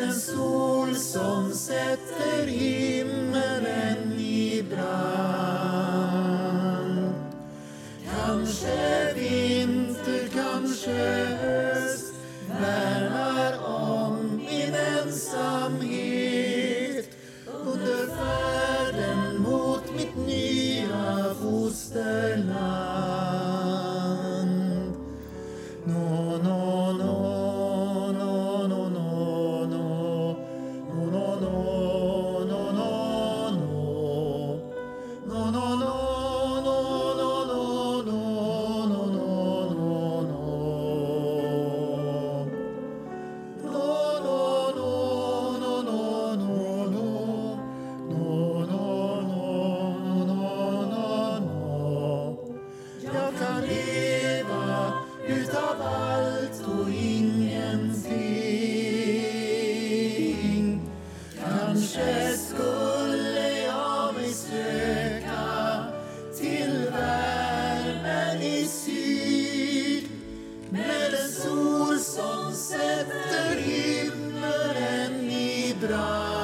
en sol som sätter himmelen i brand. Kanske vinter, kanske höst värnar om min ensamhet under färden mot mitt nya fosterland. No, no, no, no, no, no, no, no, no, no, no, no, no, no, no. Kanske skulle jag mig söka till värmen i syd med en sol som sätter himmelen i brand.